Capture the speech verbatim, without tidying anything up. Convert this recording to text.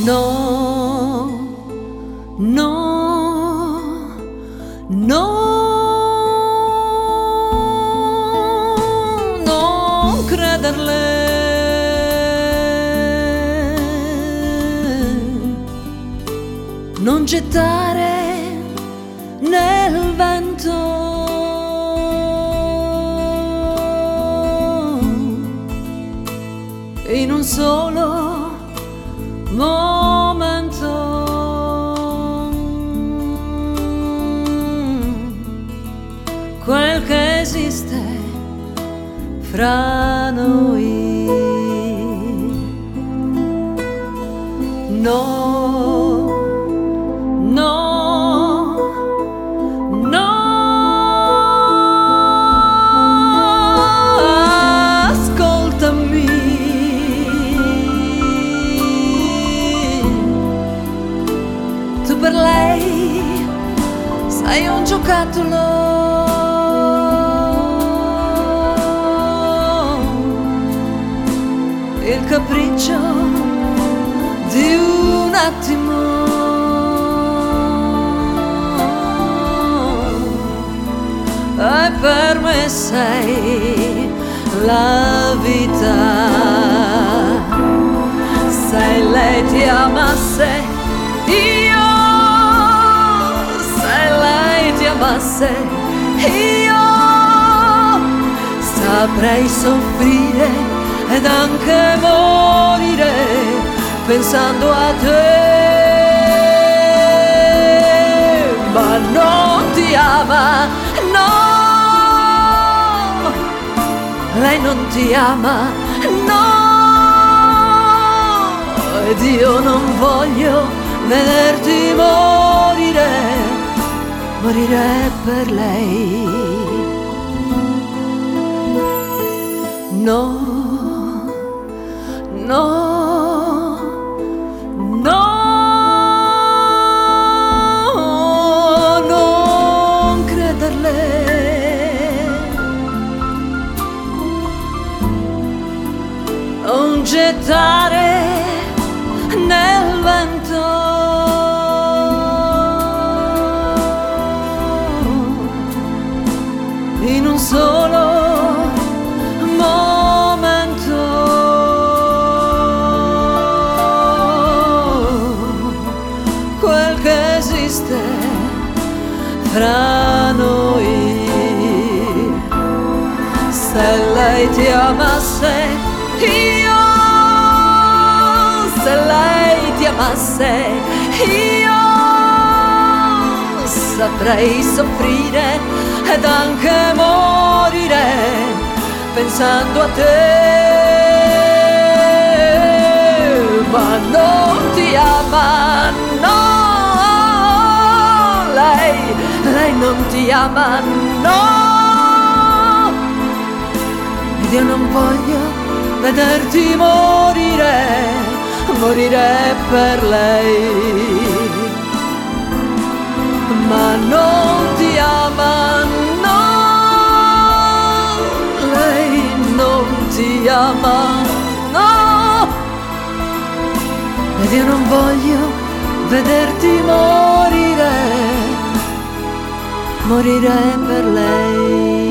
No, no, no, non crederle, non gettare nel vento in un solo momento quel che esiste fra noi. No, no, no, ascoltami. Tu per lei sei un giocattolo, il capriccio di un attimo, e per me sei la vita. Se lei ti amasse, io, se lei ti amasse, io saprei soffrire ed anche morire pensando a te. Ma non ti ama, no, lei non ti ama, no, ed io non voglio vederti morire, morire per lei. No, no, no, non crederle, non gettare nel vento in un solo fra noi. Se lei ti amasse, io, se lei ti amasse, io saprei soffrire ed anche morire pensando a te. Ma non ti ama, no, lei, lei non ti ama, no, ed io non voglio vederti morire, morire per lei. Ma non ti ama, no, lei non ti ama, no, ed io non voglio vederti morire, morire per lei.